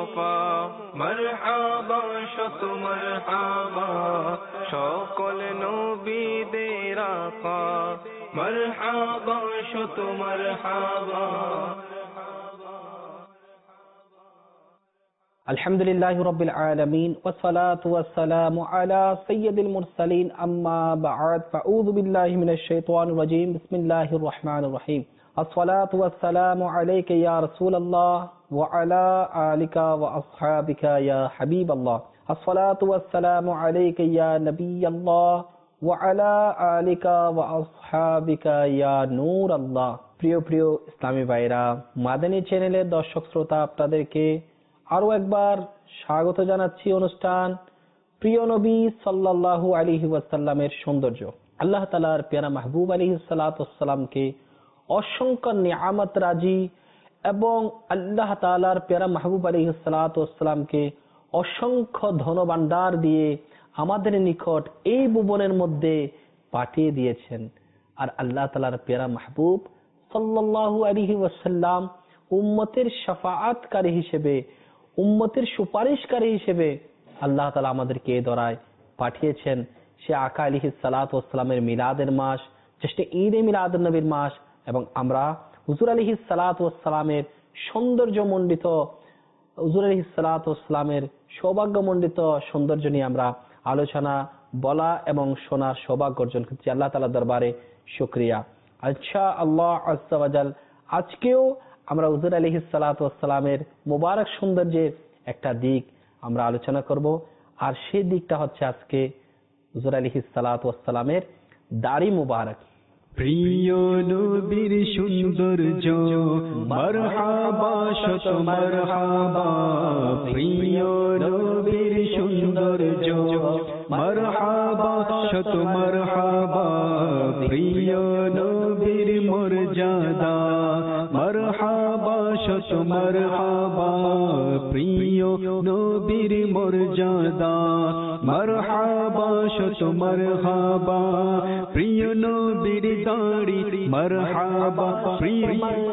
মুস্তফা মারহাবা শত মারহাবা সকল নবীদের আকা মারহাবা শত মারহাবা আলহামদুলিল্লাহি রাব্বিল আলামিন ওয়াসসালাতু ওয়াসসালামু আলা সাইয়্যিদিল মুরসালিন আম্মা বা'দ ফাউযু বিল্লাহি মিনাশ শাইতানির রাজীম বিসমিল্লাহির রহমানির রহিম আসসালাতু ওয়াসসালামু আলাইকা ইয়া রাসূলুল্লাহ ওয়া আলা আলিকা ওয়া আসহাবিকা ইয়া হাবিবাল্লাহ আসসালাতু ওয়াসসালামু আলাইকা ইয়া নবিয়াল্লাহ ওয়া আলা আলিকা ওয়া আসহাবিকা ইয়া নূরাল্লাহ। প্রিয় প্রিয় ইসলামী ভাইরা, মাদানী চ্যানেলের দর্শক শ্রোতা, আপনাদেরকে আরো একবার স্বাগত জানাচ্ছি অনুষ্ঠান প্রিয় নবী সাল্লাল্লাহু আলাইহি ওয়াসাল্লামের সৌন্দর্য। আল্লাহ তাআলার প্যারা মাহবুব আলাইহিস সালাতু ওয়াস সালামকে অসংখ্য নিয়ামত রাজি এবং আল্লাহ তাআলার প্যারা মাহবুব আলাইহিস সালাতু ওয়াস সালামকে অসংখ্য ধনভাণ্ডার দিয়ে আমাদের নিকট এই ভুবনের মধ্যে পাঠিয়ে দিয়েছেন। আর আল্লাহ তাআলার প্যারা মাহবুব সাল্লাল্লাহু আলাইহি ওয়াসাল্লাম উম্মতের শাফাআতকারী হিসেবে, উম্মতের সুপারিশকারী হিসেবে আল্লাহ তাআলা আমাদেরকে এই দরায় পাঠিয়েছেন। সে আকা আলাইহিস সালাতু ওয়াস সালামের মিলাদের মাস, জ্যেষ্ঠ ঈদে মিলাদুন নবীর মাস, এবং আমরা হুজুর আলাইহিস সালাতু ওয়াস সালামের সৌন্দর্যমণ্ডিত, হুজুর আলাইহিস সালাতু ওয়াস সালামের সৌভাগ্যমণ্ডিত সৌন্দর্য নিয়ে আমরা আলোচনা, বলা এবং শোনার সৌভাগ্য অর্জন করছি। আল্লাহ তাআলার দরবারে শুকরিয়া। আচ্ছা, আল্লাহ আযজা ওয়া জাল আজকেও আমরা হুজুর আলাইহিস সালাতু ওয়াস সালামের মোবারক সৌন্দর্যের একটা দিক আমরা আলোচনা করব। আর সেই দিকটা হচ্ছে আজকে হুজুর আলাইহিস সালাতু ওয়াস সালামের দাড়ি মুবারক। প্রিয় নবীর সৌন্দর্য মারহাবা শত মারহাবা, প্রিয় নবীর সৌন্দর্য মারহাবা শত মারহাবা, প্রিয় নবীর মর্যাদা মারহাবা শত মারহাবা, প্রিয় নবীর মর্যাদা মারহাবা শত মারহাবা, প্রিয় নবীর দাড়ি মারহাবা, প্রিয়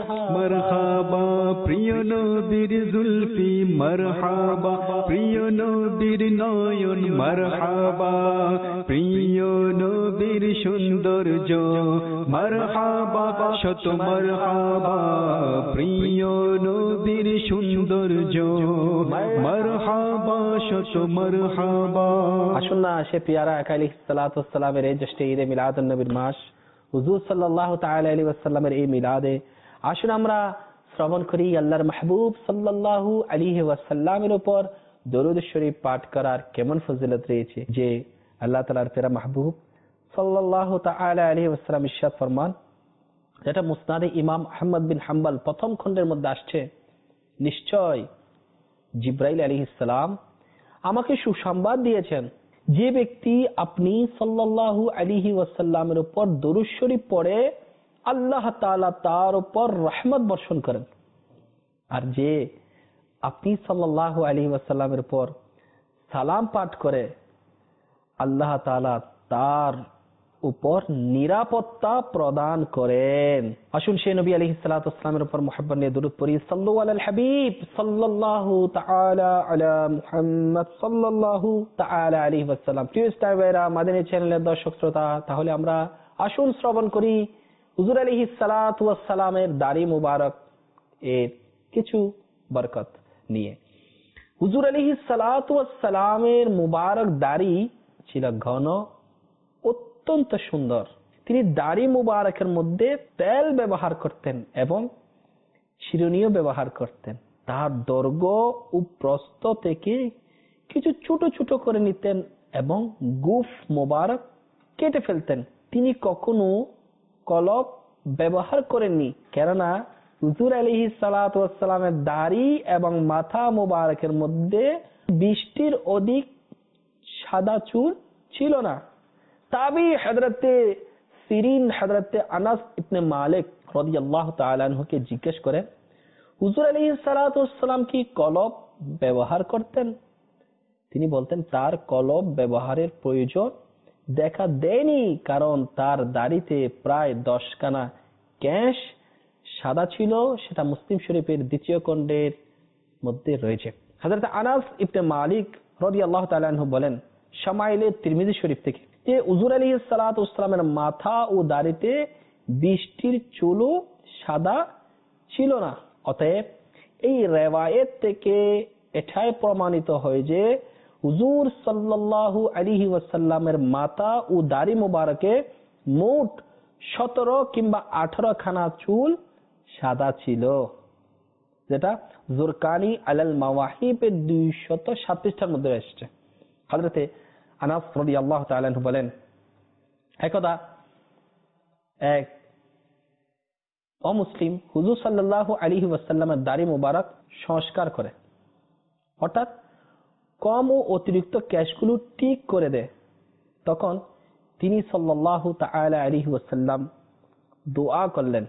মারহাবা, প্রিয় নবীর জুলফি মারহাবা, প্রিয় নবীর নয়ন মারহাবা, প্রিয় নবীর সৌন্দর্য মারহাবা শত মারহাবা, প্রিয় নবীর সৌন্দর্য মারহাবা শত মারহাবা। আসুন না, সে পিয়ারা আকা আলাইহিস সালাতু ওয়াস সালামের এই জ্যেষ্ঠ ঈদে মিলাদুন নবীর মাস, হুজুর সাল্লাল্লাহু তাআলা আলাইহি ওয়াসাল্লামের এই মিলাদে আসুন আমরা শ্রবণ করি আল্লাহর মাহবুব সাল্লাল্লাহু আলাইহি ওয়াসাল্লামের উপর দরুদ শরীফ পাঠ করার কেমন ফজিলত রয়েছে। যে আল্লাহ তাআলার প্যারা মাহবুব সাল্লাল্লাহু তাআলা আলাইহি ওয়াসাল্লাম ইরশাদ ফরমান, যেটা মুসনাদে ইমাম আহমদ বিন হাম্বল প্রথম খণ্ডের মধ্যে আসছে, নিশ্চয় জিবরাইল আলাইহিস সালাম আমাকে সুসংবাদ দিয়েছেন, যে ব্যক্তি আপনি সাল্লাল্লাহু আলাইহি ওয়াসাল্লামের উপর দরুদ শরীফ পড়ে আল্লাহ তাআলা তার উপর রহমত বর্ষণ করেন, আর যে আপনি সাল্লাল্লাহু আলাইহি ওয়াসাল্লামের উপর সালাম পাঠ করে আল্লাহ তাআলা তার উপর নিরাপত্তা প্রদান করেন। আসুন সেই নবী আলাইহিস সালাতু ওয়াস সালামের উপর মুহাব্বত নিয়ে দরুদ পড়ি। সাল্লু আলাল হাবিব সাল্লাল্লাহু তাআলা আলা মুহাম্মদ সাল্লাল্লাহু তাআলা আলাইহি ওয়াসাল্লাম। প্রিয় ইসলামীরা, মাদানী চ্যানেলের দর্শক শ্রোতা, তাহলে আমরা আসুন শ্রবণ করি হুজুর আলাইহিস সালাতু ওয়াস সালামের দাড়ি মুবারক এর কিছু বরকত নিয়ে। হুজুর আলাইহিস সালাতু ওয়াস সালামের মুবারক দাড়ি ছিল ঘন, অত্যন্ত সুন্দর। তিনি দাড়ি মুবারকের মধ্যে তেল ব্যবহার করতেন এবং চিরুনিও ব্যবহার করতেন। তার দৈর্ঘ্য ও প্রস্থ থেকে কিছু ছোট ছোট করে নিতেন এবং গুফ মুবারক কেটে ফেলতেন। তিনি কখনো কলব ব্যবহার করেননি, কেননা হুজুর আলাইহিস সালাতু ওয়াস সালামের দাড়ি এবং মাথা মুবারকের মধ্যে 20টির অধিক সাদা চুল ছিল না। তাবি হযরতে সিরিন হযরতে আনাস ইবনে মালিক রাদিয়াল্লাহু তাআলা আনহুকে জিজ্ঞেস করেন, হুজুর আলাইহিস সালাতু ওয়াস সালাম কি কলব ব্যবহার করতেন? তিনি বলতেন, তার কলব ব্যবহারের প্রয়োজন দেখা দেয়নি, কারণ তার দাড়িতে প্রায় 10 খানা কেশ সাদা ছিল। সেটা মুসলিম শরীফের 2য় খণ্ডের মধ্যে রয়েছে। হযরত আনাস ইবনে মালিক রাদিয়াল্লাহু তাআলা আনহু বলেন শামাইলে তিরমিজি শরীফ থেকে যে হুজুর আলাইহিস সালাতু ওয়াস সালামের মাথা ও দাড়িতে বৃষ্টির চুলও সাদা ছিল না। অতএব এই রিওয়ায়াত থেকে এটাই প্রমাণিত হয় যে হুজুর সাল্লাল্লাহু আলাইহি ওয়াসাল্লামের মাথা ও দাড়ি মোবারকে মোট 17 কিংবা 18 খানা চুল সাদা ছিল, যেটা জুরকানি আলাল মাওয়াহিবের 207 পৃষ্ঠার মধ্যে এসেছে। হযরতে আনাস রাদিয়াল্লাহু তাআলা আনহু বলেন একদা এক অমুসলিম হুজুর সাল্লাল্লাহু আলাইহি ওয়াসাল্লামের দাড়ি মোবারক সংস্কার করে, অর্থাৎ কম ও অতিরিক্ত কেশগুলো ঠিক করে দেয়। তখন তিনি সাল্লাল্লাহু তাআলা আলাইহি ওয়াসাল্লাম দোয়া করলেন,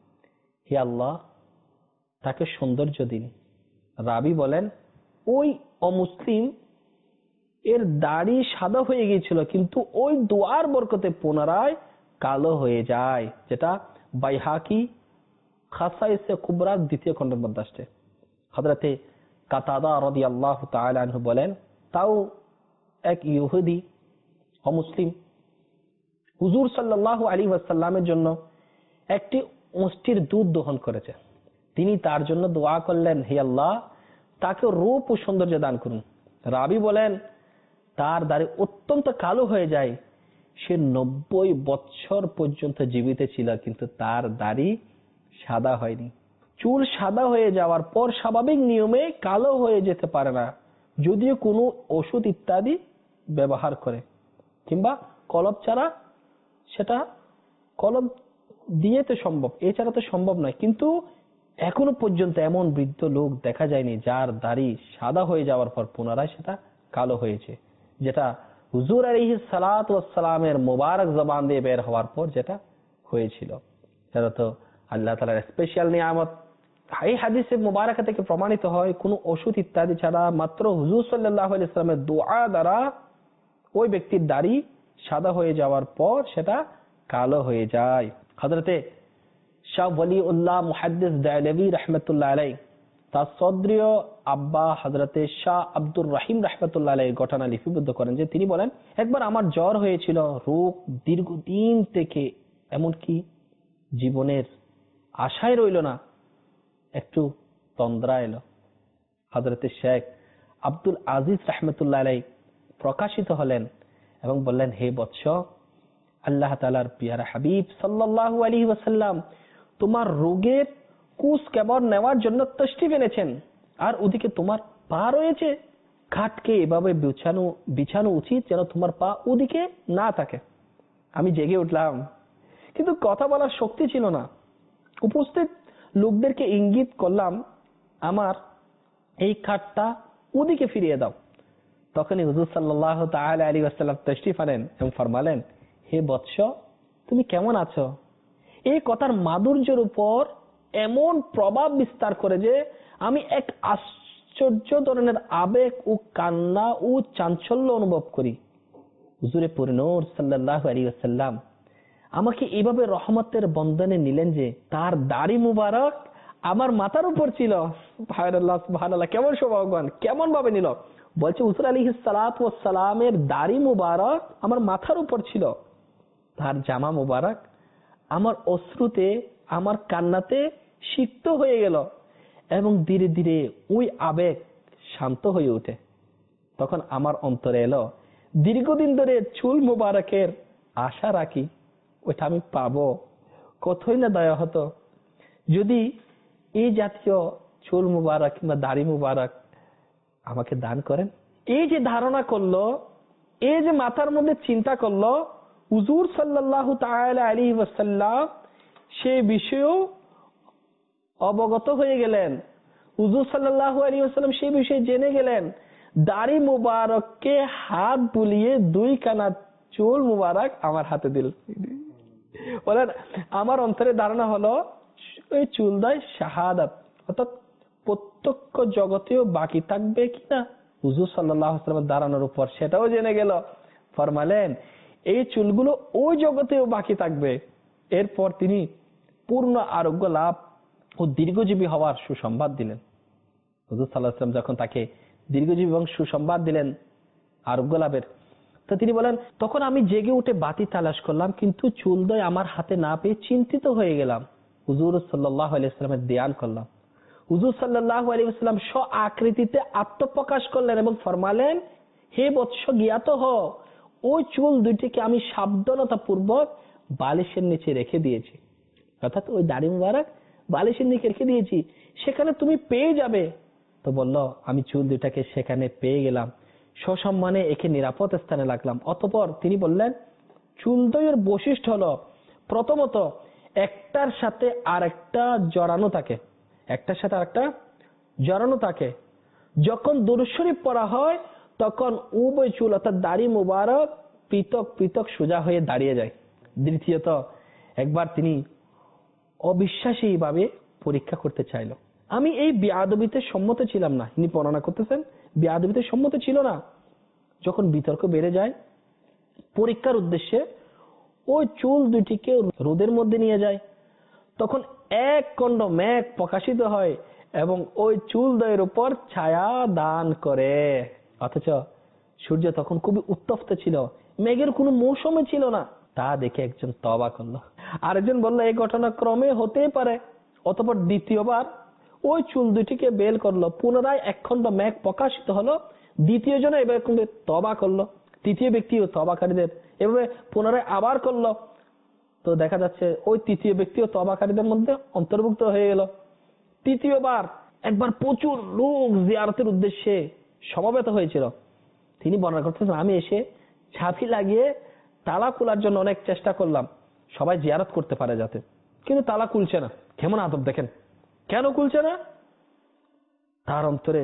হে আল্লাহ তাকে সৌন্দর্য দিন। রাবি বলেন ওই অমুসলিম এর দাড়ি সাদা হয়ে গিয়েছিল, কিন্তু ওই দোয়ার বরকতে পুনরায় কালো হয়ে যায়, যেটা বাইহাকি খাসাইসে কুবরার 2য় খণ্ডের মধ্যে আসছে। হযরতে কাতাদা রাদিয়াল্লাহু তাআলা আনহু বলেন তাও এক ইহুদি অমুসলিম হুজুর সাল্লাল্লাহু আলাইহি ওয়াসাল্লামের জন্য একটি ওষ্ঠীর দুধ দহন করেছে। তিনি তার জন্য দোয়া করলেন, হে আল্লাহ তাকে রূপ ও সৌন্দর্য দান করুন। রাবি বলেন তার দাড়ি অত্যন্ত কালো হয়ে যায়, সে 90 বছর পর্যন্ত জীবিত ছিল, কিন্তু তার দাড়ি সাদা হয়নি। চুল সাদা হয়ে যাওয়ার পর স্বাভাবিক নিয়মে কালো হয়ে যেতে পারে না, যদিও কোনো ওষুধ ইত্যাদি ব্যবহার করে কিংবা কলব ছাড়া, সেটা কলব দিয়ে তো সম্ভব, এছাড়া তো সম্ভব নয়। কিন্তু এখনো পর্যন্ত এমন বৃদ্ধ লোক দেখা যায়নি যার দাড়ি সাদা হয়ে যাওয়ার পর পুনরায় সেটা কালো হয়েছে, যেটা হুজুর আলাইহিস সালাতু ওয়াস সালামের মোবারক জবান দিয়ে বের হওয়ার পর যেটা হয়েছিল। সেটা তো আল্লাহ তাআলার স্পেশাল নিয়ামত। এই হাদিসে মুবারাকা থেকে প্রমাণিত হয় কোনো ওষুধ ইত্যাদি ছাড়া মাত্র হুজুর সাল্লাল্লাহু আলাইহি ওয়াসাল্লামের দোয়া দ্বারা ওই ব্যক্তির দাড়ি সাদা হয়ে যাওয়ার পর সেটা কালো হয়ে যায়। হযরতে শাহ ওয়ালিউল্লাহ মুহাদ্দিস দায়লাবী রাহমাতুল্লাহ আলাইহি তার সদরীয় আব্বা হযরতে শাহ আব্দুর রহিম রাহমাতুল্লাহ আলাইহি ঘটনা লিপিবদ্ধ করেন যে তিনি বলেন একবার আমার জ্বর হয়েছিল, রোগ দীর্ঘদিন থেকে, এমনকি জীবনের আশায় রইল না, একটু তন্দ্রা এলো। হযরতে শেখ আব্দুল আজিজ রাহমাতুল্লাহ আলাইহি প্রকাশিত হলেন এবং বললেন, হে বৎস, আল্লাহ তাআলার পিয়ারা হাবিব সাল্লাল্লাহু আলাইহি ওয়াসাল্লাম তোমার রোগের কুশ কেবল নেওয়ার জন্য তশরিফ এনেছেন, আর ওদিকে তোমার পা রয়েছে, খাটকে এভাবে বিছানো উচিত যেন তোমার পা ওদিকে না থাকে। আমি জেগে উঠলাম, কিন্তু কথা বলার শক্তি ছিল না। উপস্থিত লোকদেরকে ইঙ্গিত করলাম, আমার এই খাটটা ওদিকে ফিরিয়ে দাও। তখনই হুজুর সাল্লাল্লাহু তাআলা আলাইহি ওয়াসাল্লাম তশরিফ আনেন এবং ফরমালেন, হে বৎস, তুমি কেমন আছো? এই কথার মাধুর্যের উপর এমন প্রভাব বিস্তার করে যে আমি এক আশ্চর্য ধরনের আবেগ ও কান্না ও চাঞ্চল্য অনুভব করি। হুজুরে পূর্ণর সাল্লাল্লাহু আলাইহি ওয়াসাল্লাম আমাকে এইভাবে রহমতের বন্ধনে নিলেন যে তার দাড়ি মুবারক আমার মাথার উপর ছিল। সুবহানাল্লাহ, সুবহানাল্লাহ, কেমন সৌভাগ্যবান, কেমন ভাবে নিল। বলছে হুজুর আলাইহিস সালাতু ওয়াস সালামের দাড়ি মুবারক আমার মাথার উপর ছিল, তার জামা মুবারক আমার অশ্রুতে, আমার কান্নাতে সিক্ত হয়ে গেল এবং ধীরে ধীরে ওই আবেগ শান্ত হয়ে ওঠে। তখন আমার অন্তরে এলো, দীর্ঘদিন ধরে চুল মুবারকের আশা রাখি, ওইটা আমি পাবো, কতই না দয়া হতো যদি এই জাতীয় চুল মুবারক কিংবা দাড়ি মুবারক আমাকে দান করেন। এই যে ধারণা করলো, এই যে মাথার মধ্যে চিন্তা করলো, হুজুর সাল্লাল্লাহু তাআলা আলাইহি ওয়াসাল্লাম সে বিষয়েও অবগত হয়ে গেলেন। হুজুর সাল্লাল্লাহু আলাইহি ওয়াসাল্লাম সেই বিষয়ে জেনে গেলেন। দাড়ি মুবারককে হাত বুলিয়ে 2 কানা চুল মুবারক আমার হাতে দিল। বলেন, আমার অন্তরে ধারণা হলো এই চুলদায় শাহাদাত, অর্থাৎ প্রত্যক্ষ জগতেও বাকি থাকবে কিনা হুজুর সাল্লাল্লাহু আলাইহি ওয়াসাল্লামের দাঁড়ানোর উপর, সেটাও জেনে গেল। ফরমালেন এই চুলগুলো ওই জগতেও বাকি থাকবে। এরপর তিনি পূর্ণ আরোগ্য লাভ ও দীর্ঘজীবী হওয়ার সুসংবাদ দিলেন। হুজুর সাল্লাল্লাহু আলাইহি ওয়াসাল্লাম যখন তাকে দীর্ঘজীবী এবং সুসংবাদ দিলেন আরোগ্য লাভের, তো তিনি বলেন, তখন আমি জেগে উঠে বাতি তালাশ করলাম, কিন্তু চুলদয় আমার হাতে না পেয়ে চিন্তিত হয়ে গেলাম। হুজুর সাল্লাল্লাহু আলাইহি ওয়াসাল্লামের ধ্যান করলাম। হুজুর সাল্লাল্লাহু আলাইহি ওয়াসাল্লাম স্ব আকৃতিতে আত্মপ্রকাশ করলেন এবং ফরমালেন, হে বৎস জ্ঞাত হও, ওই চুল দুইটিকে আমি সাবধানতা পূর্বক বালিশের নিচে রেখে দিয়েছি। অর্থাৎ ওই দাড়ি মুবারক বালিশের নিচে রেখে দিয়েছি, সেখানে তুমি পেয়ে যাবে। তো বলল, আমি চুল দুইটাকে সেখানে পেয়ে গেলাম, সসম্মানে একে নিরাপদ স্থানে রাখলাম। অতঃপর তিনি বললেন, চুলদয়ের বৈশিষ্ট্য হলো, প্রথমত একটার সাথে আরেকটা জড়ানো থাকে, একটার সাথে আরেকটা জড়ানো থাকে। যখন দুরূদ শরীফ পড়া হয় তখন উভয় চুল অর্থাৎ দাড়ি মুবারক পৃথক পৃথক সোজা হয়ে দাঁড়িয়ে যায়। দ্বিতীয়ত, একবার তিনি অবিশ্বাসী ভাবে পরীক্ষা করতে চাইল। আমি এই বেয়াদবিতে সম্মত ছিলাম না। তিনি বর্ণনা করতেছেন, বেয়াদবিতে সম্মত ছিল না। যখন বিতর্ক বেড়ে যায়, পরীক্ষার উদ্দেশ্যে ওই চুল দুটিকে রোদের মধ্যে নিয়ে যায়। তখন এক খণ্ড মেঘ প্রকাশিত হয় এবং ওই চুলদয়ের উপর ছায়া দান করে। অথচ সূর্য তখন খুবই উত্তপ্ত ছিল, মেঘের কোনো মৌসুমে ছিল না। তা দেখে একজন তওবা করলো, আরেকজন বলল এই ঘটনাক্রমে হতেই পারে। অতঃপর দ্বিতীয়বার ওই চুল দুটিকে বের করলো, পুনরায় এক খণ্ড মেঘ প্রকাশিত হলো। দ্বিতীয় জন এবার তওবা করলো, তৃতীয় ব্যক্তিও তওবাকারীদের এভাবে পুনরায় আবার করলো। তো দেখা যাচ্ছে ওই তৃতীয় ব্যক্তিও তওবাকারীদের মধ্যে অন্তর্ভুক্ত হয়ে গেল। তৃতীয়বার একবার প্রচুর লোক জিয়ারতের উদ্দেশ্যে সমবেত হয়েছিল। তিনি বর্ণনা করতেছেন, আমি এসে ঝাঁপি লাগিয়ে তালা খোলার জন্য অনেক চেষ্টা করলাম, সবাই জিয়ারত করতে পারে যাতে, কিন্তু তালা খুলছে না। কেমন আদব দেখেন, কেন খুলছে না? তার অন্তরে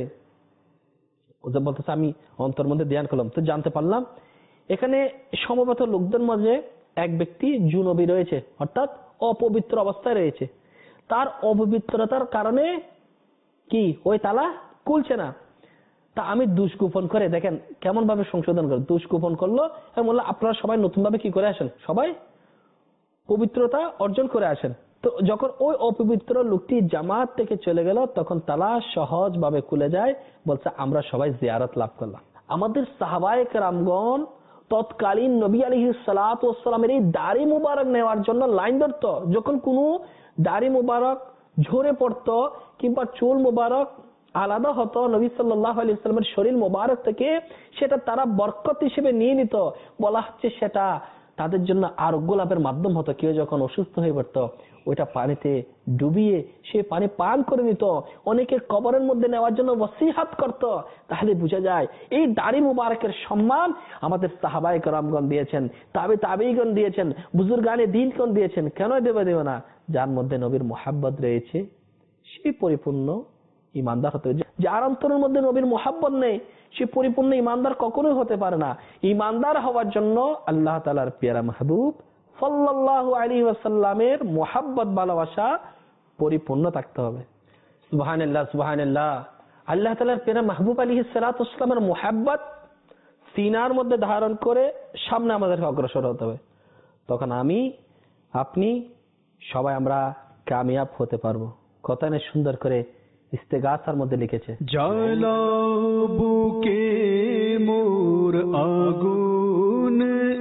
বলতেছে, আমি অন্তর মধ্যে ধ্যান করলাম, তো জানতে পারলাম এখানে সমবেত লোকদের মাঝে এক ব্যক্তি জুনবী রয়েছে, অর্থাৎ অপবিত্র অবস্থায় রয়েছে। তার অপবিত্রতার কারণে কি ওই তালা খুলছে না। তা আমি দুষ্গোপন করে, দেখেন কেমন ভাবে সংশোধন করে, দুষ্গোপন করলো এবং বললো, আপনারা সবাই নতুন ভাবে কি করে আসেন, সবাই পবিত্রতা অর্জন করে আসেন। তো যখন ওই অপবিত্র লোকটি জামাত থেকে চলে গেল, তখন তালা সহজ ভাবে খুলে যায়। বলছে, আমরা সবাই জিয়ারত লাভ করলাম। আমাদের সাহাবায়ে কেরামগণ তৎকালীন নবী আলাইহিস সালাতু ওয়াস সালামের এই দাড়ি মুবারক নেওয়ার জন্য লাইন ধরতো। যখন কোনো দাড়ি মুবারক ঝরে পড়তো কিংবা চুল মুবারক আলাদা হতো নবী সাল্লাল্লাহু আলাইহি ওয়াসাল্লামের শরীর মুবারক থেকে, সেটা তারা বরকত হিসেবে নিয়ে নিত। বলা হচ্ছে সেটা তাদের জন্য আরোগ্য লাভের মাধ্যম হতো। কেউ যখন অসুস্থ হয়ে পড়তো, ওইটা পানিতে ডুবিয়ে সে পানি পান করে নিত। অনেকে কবরের মধ্যে নেওয়ার জন্য ওসিয়ত করত। তাহলে বোঝা যায় এই দাড়ি মুবারকের সম্মান আমাদের সাহাবায়ে কেরামগণ দিয়েছেন, তাবেঈগণ দিয়েছেন, বুজুর্গানে দ্বীনগণ দিয়েছেন। কেন দেবে না? যার মধ্যে নবীর মুহাব্বত রয়েছে, সে পরিপূর্ণ ইমানদার হতে হবে। যার অন্তরের মধ্যে নবীর মুহাব্বত নেই, সে পরিপূর্ণ ইমানদার কখনোই হতে পারে না। ইমানদার হওয়ার জন্য আল্লাহ তাআলার প্যারা মাহবুব সাল্লাল্লাহু আলাইহি ওয়াসাল্লামের মুহাব্বত ভালোবাসা পরিপূর্ণ থাকতে হবে। সুবহানাল্লাহ, সুবহানাল্লাহ। আল্লাহ তাআলার প্যারা মাহবুব আলাইহিস সালাতু ওয়াস সালামের মুহাব্বত সিনার মধ্যে ধারণ করে সামনে আমাদেরকে অগ্রসর হতে হবে। তখন আমি, আপনি সবাই আমরা কামিয়াব হতে পারবো। কথা না সুন্দর করে ইস্তেগাসার মধ্যে লিখেছে, জ্বালাও বুকে মোর আগুন,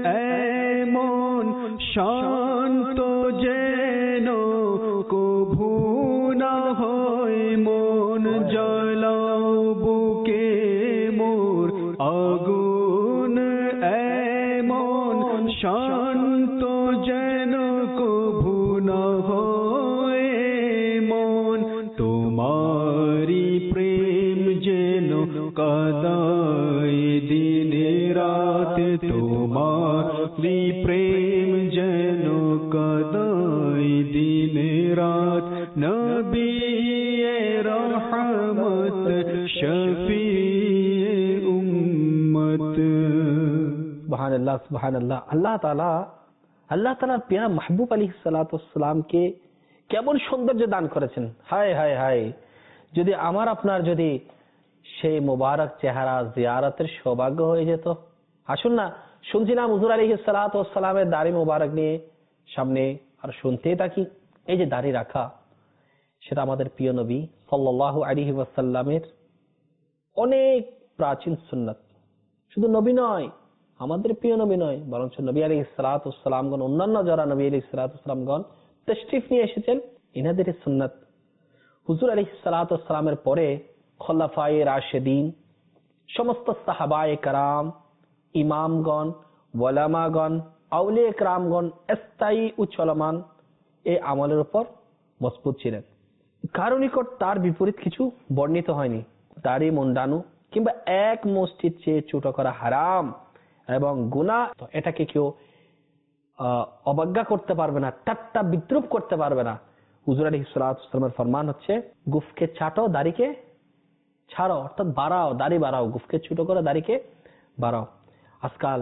এমন শান্ত যেন কভু না হয় মন। জ্বালাও বুকে মোর আগুন, এমন শান্ত যেন কভু না হয় মন। তোমারি প্রেম যেন কাদায় দিনে রাত, তোমারি প্রেম যেন কাদায় দিনে রাত। নবিয়ে রহমত শফিয়ে উম্মত। সুবহানাল্লাহ, সুবহানাল্লাহ। আল্লাহ তাআলার প্যারা মাহবুব আলাইহিস সালাতু ওয়াস সালামকে কেমন সৌন্দর্য দান করেছেন। হায় হায় হায়, যদি আমার আপনার যদি সেই মোবারক চেহারা জিয়ারতের সৌভাগ্য হয়ে যেত। আসুন না, শুনছিলাম হুজুর আলাইহিস সালাতু ওয়াস সালামের দাড়ি মোবারক নিয়ে সামনে, আর শুনতেই থাকি এই যে দাড়ি রাখা, সেটা আমাদের প্রিয় নবী সাল্লাল্লাহু আলাইহি ওয়াসাল্লামের অনেক প্রাচীন সুন্নাত। শুধু নবী নয়, আমাদের প্রিয় নবী নয়, বরং নবী আলাইহিস সালাতু ওয়াস সালামগণ, অন্যান্য যারা নবী আলাইহিস সালাতু ওয়াস সালামগণ তাশরিফ নিয়ে এসেছেন, ইনাদের সুন্নাত। হুজুর আলাইহিস সালাতু ওয়াস সালামের পরে খোলাফায়ে রাশিদিন, সমস্ত সাহাবায়ে কেরাম, ইমামগণ, ওলামাগণ, আউলিয়া কেরামগণ স্থায়ী ও চলমান এই আমলের উপর মজবুত ছিলেন। কারো নিকট তার বিপরীত কিছু বর্ণিত হয়নি। দাড়ি মুন্ডানো কিংবা এক মসজিদ চেয়ে ছোট করা হারাম এবং গুনাহ, এটাকে কেউ অবজ্ঞা করতে পারবে না, ঠাট্টা বিদ্রুপ করতে পারবে না। হুজুর আলাইহিস সালাতু ওয়াস সালামের ফরমান হচ্ছে, গুফকে ছাটো, দাড়িকে ছাড়ো, অর্থাৎ বাড়াও, দাড়ি বাড়াও, গুফকে ছোট করে দাড়িকে বাড়াও। আজকাল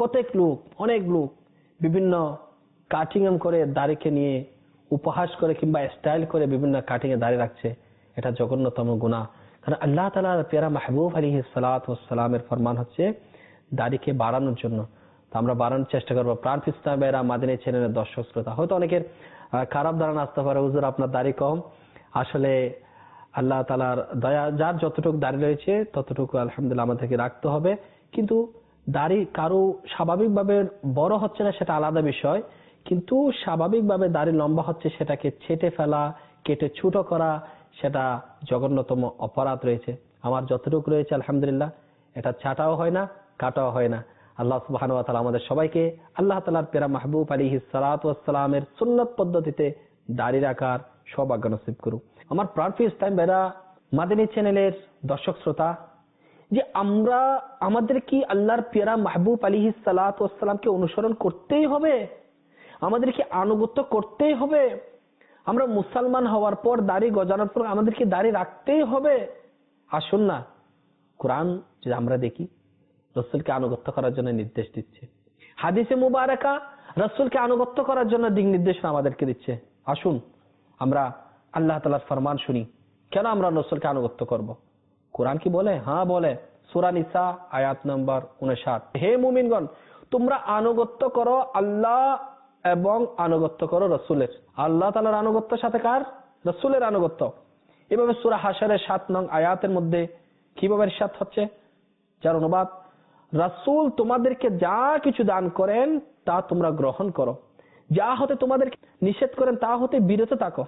অনেক লোক বিভিন্ন কাটিং করে দাড়িকে নিয়ে উপহাস করে কিংবা স্টাইল করে বিভিন্ন কাটিং এ দাড়ি রাখছে। এটা জঘন্যতম গুনাহ। কারণ আল্লাহ তাআলার প্যারা মাহবুব আলাইহিস সালাতু ওয়াস সালামের ফরমান হচ্ছে দাড়িকে বাড়ানোর জন্য। তো আমরা বাড়ানোর চেষ্টা করবো। প্রাণ ইসলামেরা মাদিনী চ্যানেলের দর্শক শ্রোতা, হয়তো অনেকের খারাপ ধারণা আসতে পারে, হুজুর আপনার দাড়ি কম। আসলে আল্লাহ তাআলার দয়া, যার যতটুকু দাড়ি রয়েছে ততটুকু আলহামদুলিল্লাহ আমাদেরকে রাখতে হবে। কিন্তু দাড়ি কারো স্বাভাবিকভাবে বড় হচ্ছে না, সেটা আলাদা বিষয়। কিন্তু স্বাভাবিকভাবে দাড়ি লম্বা হচ্ছে, সেটাকে ছেটে ফেলা, কেটে ছোট করা, সেটা জঘন্যতম অপরাধ রয়েছে। আমার যতটুকু রয়েছে আলহামদুলিল্লাহ, এটা ছাটাও হয় না, কাটাও হয় না। আল্লাহ সুবহানাহু ওয়া তাআলা আমাদের সবাইকে আল্লাহ তাআলার প্যারা মাহবুব আলাইহিস সালাতু ওয়াস সালামের সুন্নাত পদ্ধতিতে দাড়ি রাখার সৌভাগ্য নসিব করুক। আমার প্রাণপ্রিয় ইসলাম ভাইরা, মাদানী চ্যানেলের দর্শক শ্রোতা, যে আমরা আমাদের কি আল্লাহর প্যারা মাহবুব আলাইহিস সালাতু ওয়াস সালামকে অনুসরণ করতেই হবে? আমাদের কি আনুগত্য করতেই হবে? আমরা মুসলমান হওয়ার পর, দাড়ি গজানোর পর আমাদের কি দাড়ি রাখতেই হবে? আসুন না, কোরআন যদি আমরা দেখি, রাসূলকে আনুগত্য করার জন্য নির্দেশ দিচ্ছে। হাদিসে মুবারাকা রাসূলকে আনুগত্য করার জন্য দিক নির্দেশনা আমাদেরকে দিচ্ছে। আসুন আমরা আল্লাহ তাআলার ফরমান শুনি। কেন আমরা রাসূলকে আনুগত্য করব? কোরআন কি বলে? হ্যাঁ বলে। সূরা নিসা আয়াত নম্বর 59, হে মুমিনগণ, তোমরা আনুগত্য করো আল্লাহ এবং আনুগত্য করো রাসূলের। আল্লাহ তাআলার আনুগত্য সাথে কার? রাসূলের আনুগত্য। এভাবে সূরা হাশরের 7 নং আয়াতের মধ্যে কিভাবে ইরশাদ হচ্ছে, যার অনুবাদ, রাসূল তোমাদেরকে যা কিছু দান করেন তা তোমরা গ্রহণ করো, যা হতে তোমাদের নিষেধ করেন তা হতে বিরত থাকো।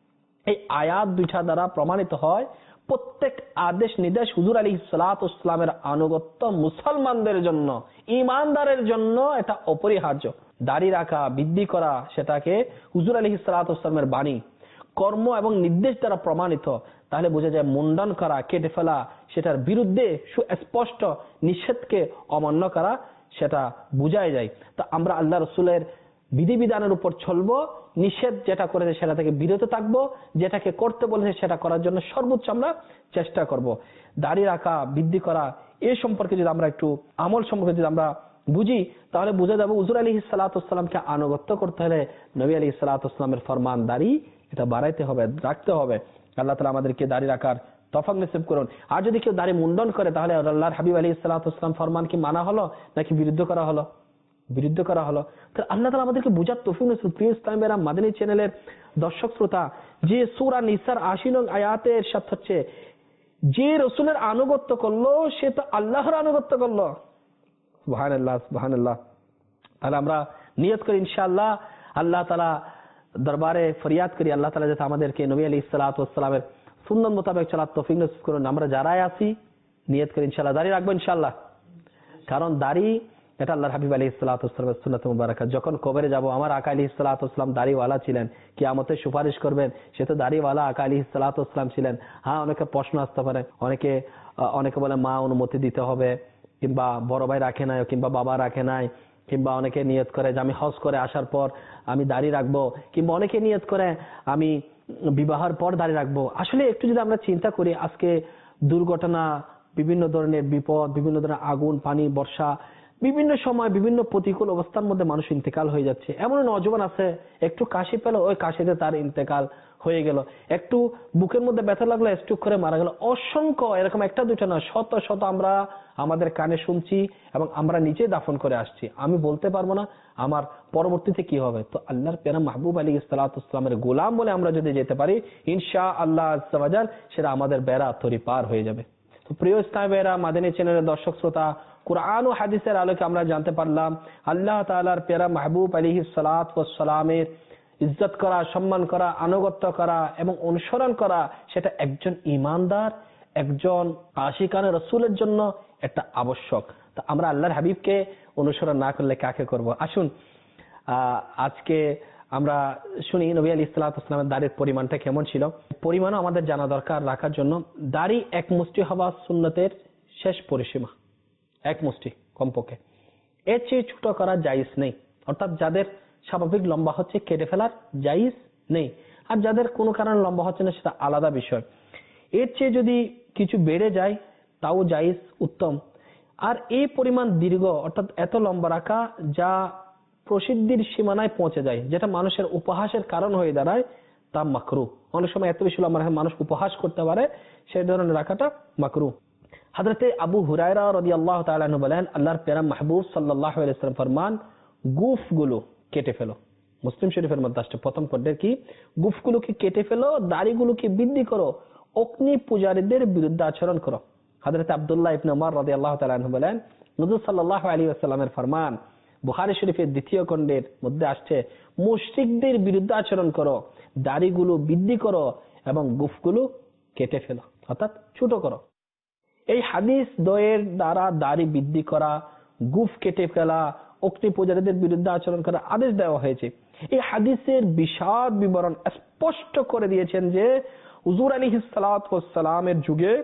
এই আয়াত দুইটা দ্বারা প্রমাণিত হয় প্রত্যেক আদেশ নির্দেশ হুজুর আলাইহিস সালাতু ওয়াস সালামের আনুগত্য মুসলমানদের জন্য, ঈমানদারের জন্য এটা অপরিহার্য। দাড়ি রাখা, বৃদ্ধি করা, সেটাকে হুজুর আলাইহিস সালাতু ওয়াস সালামের বাণী, কর্ম এবং নির্দেশ দ্বারা প্রমাণিত। তাহলে বোঝা যায় মুন্ডন করা, কেটে ফেলা, সেটার বিরুদ্ধে সুস্পষ্ট নিষেধকে অমান্য করা, সেটা বোঝাই যায়। তো আমরা আল্লাহ রাসূলের বিধিবিধানের উপর চলবো, নিষেধ যেটা করেছে সেটা থেকে বিরত থাকবো, যেটাকে করতে বলেছে সেটা করার জন্য সর্বোচ্চ আমরা চেষ্টা করব। দাড়ি রাখা, বৃদ্ধি করা, এই সম্পর্কে যদি আমরা একটু আমল সম্পর্কে যদি আমরা বুঝি, তাহলে বুঝে যাবো হুজুর আলাইহিস সালাতু ওয়াস সালামকে আনুগত্য করতে হলে নবী আলাইহিস সালাতু ওয়াস সালামের ফরমান দাড়ি এটা বাড়াইতে হবে, রাখতে হবে। আল্লাহ তাআলা আমাদেরকে দাড়ি রাখার তৌফিক নসিব করুন। আর যদি কেউ দাড়ি মুন্ডন করে, তাহলে আল্লাহর হাবিব আলাইহিস সালাতু ওয়াস সালাম ফরমান কি মানা হলো নাকি বিরুদ্ধ করা হলো? বিরুদ্ধ করা হলো। তাহলে আল্লাহ তাআলা আমাদেরকে বুঝার তৌফিক নসিব। প্রিয় ইসলামেরা, মাদানী চ্যানেলের দর্শক শ্রোতা, যে সূরা নিসার 80 নং আয়াতে ইরশাদ হচ্ছে, যে রাসূলের আনুগত্য করলো সে তো আল্লাহর আনুগত্য করলো। সুবহানাল্লাহ, সুবহানাল্লাহ। তাহলে আমরা নিয়ত করি ইনশাআল্লাহ, আল্লাহ তাআলা দরবারে ফরিয়াদ করি, আল্লাহ তাআলা যাতে আমাদেরকে নবী আলাইহিস সালাতু ওয়াস সালামের সুন্নাত মোতাবেক চলার তৌফিক নসিব করুন। আমরা যারাই আছি নিয়ত করি ইনশাআল্লাহ দাড়ি রাখবো ইনশাআল্লাহ। কারণ দাড়ি এটা আল্লাহর হাবিব আলাইহিস সালাতু ওয়াস সালামের সুন্নাত মুবারাকা। যখন কবরে যাব, আমার আকা আলাইহিস সালাতু ওয়াস সালাম দাড়িওয়ালা ছিলেন, কিয়ামতে সুপারিশ করবেন, সে তো দাড়িওয়ালা আকা আলাইহিস সালাতু ওয়াস সালাম ছিলেন। হ্যাঁ, অনেকে প্রশ্ন আসতে পারে, অনেকে বলে মা অনুমতি দিতে হবে, কিংবা বড় ভাই রাখে নাই, কিংবা বাবা রাখে নাই, কিংবা অনেকে নিয়ত করে যে আমি হজ করে আসার পর আমি দাড়ি রাখবো, কিংবা অনেকে নিয়ত করে আমি বিবাহের পর দাড়ি রাখবো। আসলে একটু যদি আমরা চিন্তা করি, আজকে দুর্ঘটনা, বিভিন্ন ধরনের বিপদ, বিভিন্ন ধরনের আগুন, পানি, বর্ষা, বিভিন্ন সময় বিভিন্ন প্রতিকূল অবস্থার মধ্যে মানুষ ইন্তেকাল হয়ে যাচ্ছে। এমন নওজোয়ান আছে, একটু কাশি পেল, ওই কাশিতে তার ইন্তেকাল হয়ে গেল, একটু বুকের মধ্যে ব্যথা লাগলো, স্ট্রোক করে মারা গেল। অসংখ্য, এরকম একটা দুটো না, শত শত আমরা আমাদের কানে শুনছি এবং আমরা নিজে দাফন করে আসছি। আমি বলতে পারবো না আমার পরবর্তীতে কি হবে। তো আল্লাহর প্যারা মাহবুব আলাইহিস সালাতু ওয়াস সালামের গোলাম বলে আমরা যদি যেতে পারি, ইনশাআল্লাহ আজ্জা ওয়া জাল সেটা আমাদের বেড়া তরি পার হয়ে যাবে। তো প্রিয় ইসলামেরা, মাদানী চ্যানেলের দর্শক শ্রোতা, কুরআন ও হাদিসের আলোকে আমরা জানতে পারলাম আল্লাহ তাআলার প্যারা মাহবুব আলাইহিস সালাতু ওয়াস সালামের ইজ্জত করা, সম্মান করা, আনুগত্য করা এবং অনুসরণ করা সেটা একজন ঈমানদার, একজন আশিকানে রাসূলের জন্য একটা আবশ্যক। তো আমরা আল্লাহর হাবিবকে অনুসরণ না করলে কাকে করব? আসুন আজকে আমরা শুনি নবী আলাইহিস সালাতু ওয়াস সালামের দাড়ির পরিমাণটা কেমন ছিল। পরিমাণও আমাদের জানা দরকার রাখার জন্য। দাড়ি এক মুষ্টি হওয়া সুন্নতের শেষ পরিসীমা, এক মুষ্টি কমপক্ষে, এর চেয়ে ছোট করা জায়েজ নেই। অর্থাৎ যাদের স্বাভাবিক লম্বা হচ্ছে কেটে ফেলার জায়েজ নেই, আর যাদের কোনো কারণে লম্বা হচ্ছে না সেটা আলাদা বিষয়। এর চেয়ে যদি কিছু বেড়ে যায় তাও জায়েজ, উত্তম। আর এই পরিমাণ দীর্ঘ, অর্থাৎ এত লম্বা রাখা যা প্রসিদ্ধির সীমানায় পৌঁছে যায়, যেটা মানুষের উপহাসের কারণ হয়ে দাঁড়ায়, তা মাকরুহ। অনেক সময় এত বেশি লম্বা রাখা মানুষ উপহাস করতে পারে, সেই ধরনের রাখাটা মাকরুহ। হযরতে আবু হুরায়রা রাদিয়াল্লাহু তাআলা আনহু বলেন, আল্লাহর প্যারা মাহবুব সাল্লাল্লাহু আলাইহি ওয়াসাল্লাম ফরমান, গুফগুলো কেটে ফেলো। মুসলিম শরীফের মধ্যে আসছে প্রথম পর্যায়ে কি, গুফগুলোকে কেটে ফেলো, দাড়িগুলোকে বৃদ্ধি করো, অগ্নি পূজারীদের বিরুদ্ধে আচরণ করো। হযরত আব্দুল্লাহ ইবনে উমর রাদিয়াল্লাহু তাআলা আনহু বলেন, হুজুর সাল্লাল্লাহু আলাইহি ওয়াসাল্লামের ফরমান বুখারী শরীফের দ্বিতীয় খণ্ডের মধ্যে আসছে, মুশরিকদের বিরুদ্ধে আচরণ করো, দাড়িগুলো বৃদ্ধি করো এবং গুফগুলো কেটে ফেলো, অর্থাৎ ছোট করো। এই হাদিস দ্বয়ের দ্বারা দাড়ি বৃদ্ধি করা, গুফ কেটে ফেলা, অগ্নি পূজারীদের বিরুদ্ধে আচরণ করার আদেশ দেওয়া হয়েছে। এই হাদিসের বিশদ বিবরণ স্পষ্ট করে দিয়েছেন যে হুজুর আলাইহিস সালাতু ওয়াস সালামের যুগে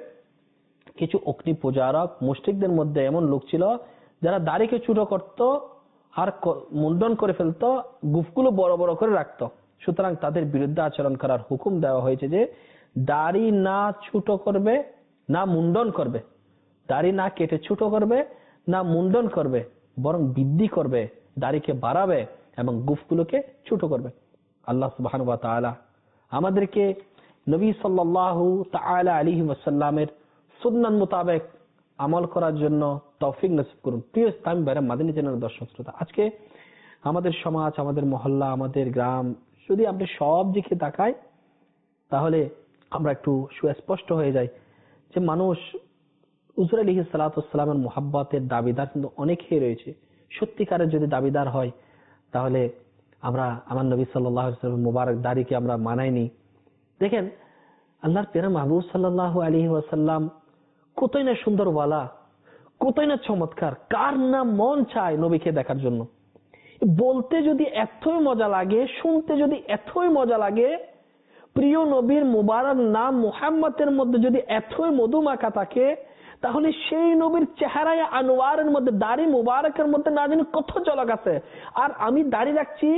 কিছু অগ্নি পূজারক মুশরিকদের মধ্যে এমন লোক ছিল যারা দাড়িকে ছোট করত আর মুন্ডন করে ফেলতো, গুফগুলো বড় বড় করে রাখতো। সুতরাং তাদের বিরুদ্ধে আচরণ করার হুকুম দেওয়া হয়েছে যে দাড়ি না ছোট করবে না মুন্ডন করবে, দাড়ি না কেটে ছোট করবে না মুন্ডন করবে, বরং বৃদ্ধি করবে, দাড়িকে বাড়াবে এবং গুফগুলোকে ছোট করবে। আল্লাহ সুবহানাহু ওয়া তাআলা আমাদেরকে নবী সাল্লাল্লাহু তাআলা আলাইহি ওয়াসাল্লামের সুন্নাত মোতাবেক আমল করার জন্য তৌফিক নসিব করুন। প্রিয় ইসলামী ভাইরা, মাদানী চ্যানেলের দর্শক শ্রোতা, আজকে আমাদের সমাজ, আমাদের মহল্লা, আমাদের গ্রাম, যদি আপনি সব দিকে তাকাই তাহলে আমরা একটু সুস্পষ্ট হয়ে যাই যে মানুষ হুজুর আলাইহিস সালাতু ওয়াস সালামের মুহাব্বতের দাবিদার কিন্তু অনেকেই রয়েছে। সত্যিকারের যদি দাবিদার হয় তাহলে আমরা আমার নবী সাল্লাল্লাহু আলাইহি ওয়াসাল্লামের মুবারক দাড়িকে আমরা মানাইনি। দেখেন আল্লাহর প্যারা মাহবুব সাল্লাল্লাহু আলাইহি ওয়াসাল্লাম কতই না সুন্দর ওয়ালা, কতই না চমৎকার, কার না মন চায় নবীকে দেখার জন্য। বলতে যদি এতই মজা লাগে, শুনতে যদি এতই মজা লাগে, প্রিয় নবীর মুবারক নাম মুহাম্মদের মধ্যে যদি এতই মধু মাখা থাকে, তাহলে সেই নবীর চেহারায় আনোয়ারের মধ্যে, দাড়ি মুবারকের মধ্যে না জানি কত ঝলক আছে। আর আমি দাড়ি রাখছি,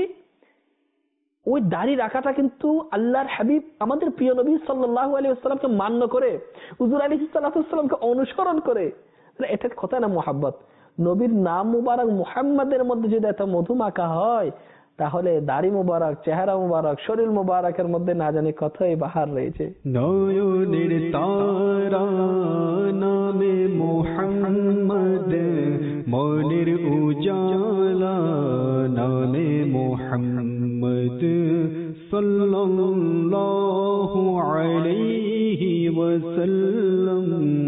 ওই দাড়ি রাখাটা কিন্তু আল্লাহর হাবিব আমাদের প্রিয় নবী সাল্লাল্লাহু আলাইহি ওয়াসাল্লামকে মান্য করে, হুজুর আলাইহিস সালাতু ওয়াস সালামকে অনুসরণ করে, এটা কথা না মুহাব্বত। নবীর নাম মুবারক মুহাম্মাদের মধ্যে যদি এত মধু মাখা হয়, তাহলে দাড়ি মুবারক, চেহারা মুবারক, শরীর মুবারকের মধ্যে না জানি কতই বাহার রয়েছে। নয়নের তারা নামে মুহাম্মদ, মনের উজালা নামে মুহাম্মদ, সাল্লাল্লাহু আলাইহি ওয়াসাল্লাম,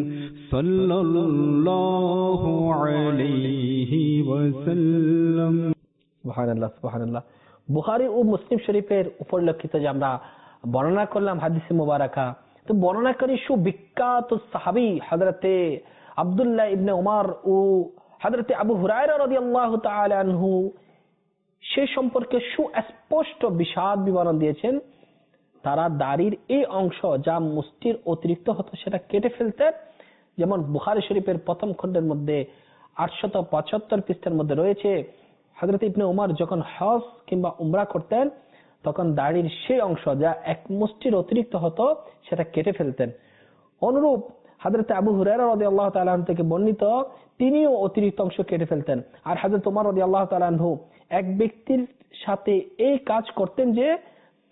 সাল্লাল্লাহু আলাইহি ওয়াসাল্লাম। সুবহানাল্লাহ, সুবহানাল্লাহ। বুখারী ও মুসলিম শরীফের উপলক্ষিত যে আমরা বর্ণনা করলাম হাদিসে মুবারাকা, তো বর্ণনাকারী সুবিখ্যাত সাহাবী হযরতে আব্দুল্লাহ ইবনে উমর ও হযরতে আবু হুরায়রা রাদিয়াল্লাহু তাআলা আনহু সে সম্পর্কে সুস্পষ্ট বিশদ বিবরণ দিয়েছেন। তারা দাড়ির এই অংশ যা মুষ্টির অতিরিক্ত হতো সেটা কেটে ফেলতেন। যেমন বুখারী শরীফের প্রথম খণ্ডের মধ্যে 875 পৃষ্ঠার মধ্যে রয়েছে, হযরত ইবনে উমর যখন হজ কিংবা উমরা করতেন তখন দাড়ির সেই অংশ যা এক মুষ্টির অতিরিক্ত হতো সেটা কেটে ফেলতেন। অনুরূপ হযরত আবু হুরায়রা রাদিয়াল্লাহু তাআলা আনহু থেকে বর্ণিত, তিনিও অতিরিক্ত অংশ কেটে ফেলতেন। আর হযরত উমর রাদিয়াল্লাহু তাআলা আনহু এক ব্যক্তির সাথে এই কাজ করতেন যে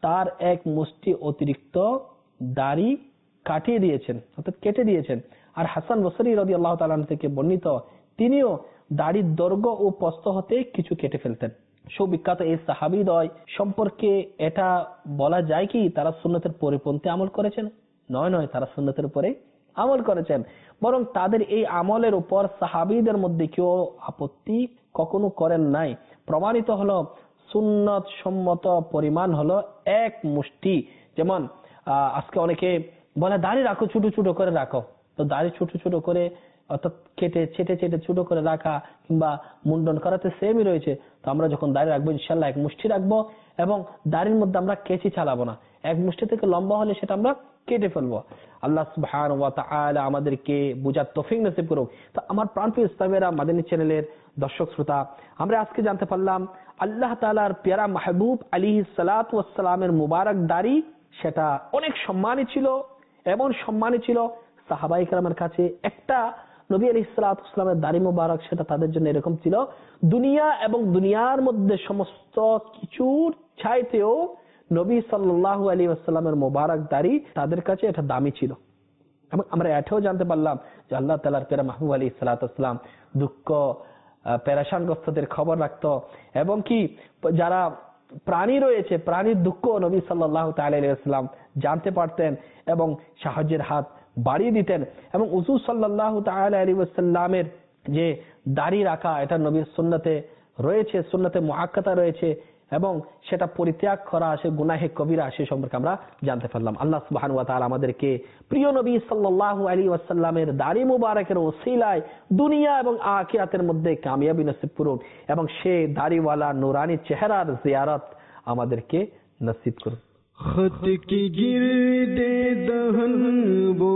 তার এক মুষ্টি অতিরিক্ত দাড়ি কাটিয়ে দিয়েছেন, অর্থাৎ কেটে দিয়েছেন। আর হাসান বসরি রাদিয়াল্লাহু তাআলা থেকে বর্ণিত, তিনিও দাড়ির দৈর্ঘ্য ও প্রস্থ হতে কিছু কেটে ফেলতেন। সুবিখ্যাত এই সাহাবীদ্বয় সম্পর্কে এটা বলা যায় কি তারা সুন্নতের পরিপন্থী আমল করেছেন? নয়, তারা সুন্নতের উপরে আমল করেছেন। বরং তাদের এই আমলের উপর সাহাবীদের মধ্যে কেউ আপত্তি কখনো করেন নাই। প্রমাণিত হলো সুন্নত সম্মত পরিমাণ হলো এক মুষ্টি। যেমন আজকে অনেকে বলে দাড়ি রাখো, ছোট ছোট করে রাখো। তো দাড়ি ছোট ছোট করে অর্থাৎ কেটে ছেটে ছোট করে রাখা কিংবা মুন্ডন করাতে সেমই রয়েছে। তো আমরা যখন দাড়ি রাখবো ইনশাল্লাহ এক মুষ্টি রাখবো, এবং দাড়ির মধ্যে আমরা কেচি চালাবো না। এক মুষ্টি থেকে লম্বা হলে সেটা আমরা কেটে ফেলবো। আল্লাহ সুবহানাহু ওয়া তাআলা আমাদেরকে বুঝার তৌফিক নসিব করুক। তো আমার প্রাণপ্রিয় ইসলামেরা, মাদানী চ্যানেলের দর্শক শ্রোতা, আমরা আজকে জানতে পারলাম আল্লাহ তাআলার প্যারা মাহবুব আলাইহিস সালাতু ওয়াস সালামের মুবারক দাড়ি সেটা অনেক সম্মানী ছিল। এমন সম্মানী ছিল সাহাবায়ে কেরামের কাছে একটা নবী আলাইহিস সালাতু ওয়াস সালামের দাড়ি মুবারক সেটা তাদের জন্য এরকম ছিল, দুনিয়া এবং দুনিয়ার মধ্যে সমস্ত কিছুর চাইতেও নবী সাল্লাল্লাহু আলাইহি ওয়াসাল্লামের মুবারক দাড়ি তাদের কাছে এটা দামি ছিল। এবং আমরা এটাও জানতে পারলাম যে আল্লাহ তাআলার প্যারা মাহবুব আলাইহিস সালাতু ওয়াস সালাম দুঃখ পেরেশানগ্রস্তদের খবর রাখতো, এবং কি যারা প্রাণী রয়েছে প্রাণীর দুঃখ নবী সাল্লাল্লাহু তাআলা আলাইহি ওয়াসাল্লাম জানতে পারতেন এবং সাহায্যের হাত বাড়িয়ে দিতেন। এবং হুজুর সাল্লাল্লাহু তাআলা আলাইহি ওয়াসাল্লামের যে দাড়ি রাখা এটা নবীর সুন্নতে রয়েছে, সুন্নতে মুআক্কাদা রয়েছে, এবং সেটা পরিত্যাগ করা সে গুনাহে কবিরা, সে সম্পর্কে আমরা জানতে পারলাম। আল্লাহ সুবহানাহু ওয়া তাআলা আমাদেরকে প্রিয় নবী সাল্লাল্লাহু আলাইহি ওয়াসাল্লামের দাড়ি মুবারকের ওসিলায় দুনিয়া এবং আখিরাতের মধ্যে কামিয়াবি নসিব করুন, এবং সে দাড়িওয়ালা নুরানি চেহারার জিয়ারত আমাদেরকে নসিব করুন। खत की गिरदे दहन वो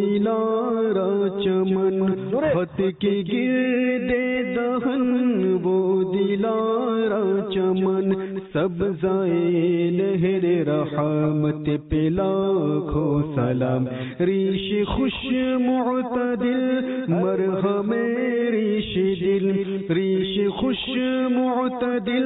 दिलारा चमन, खत की गिरदे दहन वो दिलारा चमन, सब्ज़ाए लहर रहमत पे लाखों सलाम, रीश खुश मुअतदिल मरहमे रीश दिल, रीश खुश मुअतदिल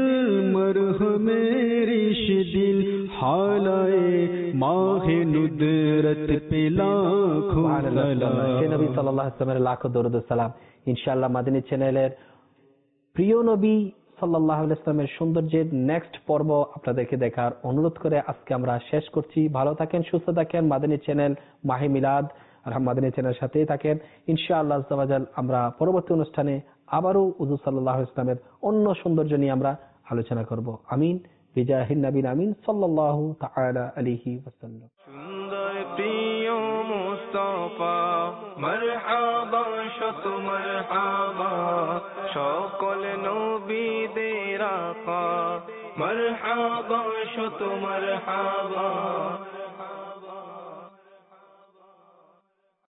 मरहमे रीश दिल, हालाए माहे नुदरत पे लाखों सलाम। নবী সাল্লাল্লাহু আলাইহি ওয়াসাল্লামের লাখো দরুদ ও সালাম। ইনশাআল্লাহ মাদানী চ্যানেলের প্রিয় নবী সাল্লাল্লাহু আলাইহি ওয়াসাল্লামের সৌন্দর্যের নেক্সট পর্ব আপনাদেরকে দেখার অনুরোধ করে আজকে আমরা শেষ করছি। ভালো থাকেন, সুস্থ থাকেন। মাদানী চ্যানেল মাহে মিলাদ আর মাদানী চ্যানেলের সাথেই থাকেন। ইনশাআল্লাহ আজ্জা ওয়া জাল আমরা পরবর্তী অনুষ্ঠানে আবারও হুজুর সাল্লাল্লাহু আলাইহি ওয়াসাল্লামের অন্য সৌন্দর্য নিয়ে আমরা আলোচনা করব। আমিন বিজাহিন নবী আমিন সাল্লাল্লাহু তাআলা আলাইহি ওয়াসাল্লাম। সুন্দর প্রিয় মুস্তাফা মারহাবা শত মারহাবা, সকল নবীদের আকা মারহাবা শত মারহাবা।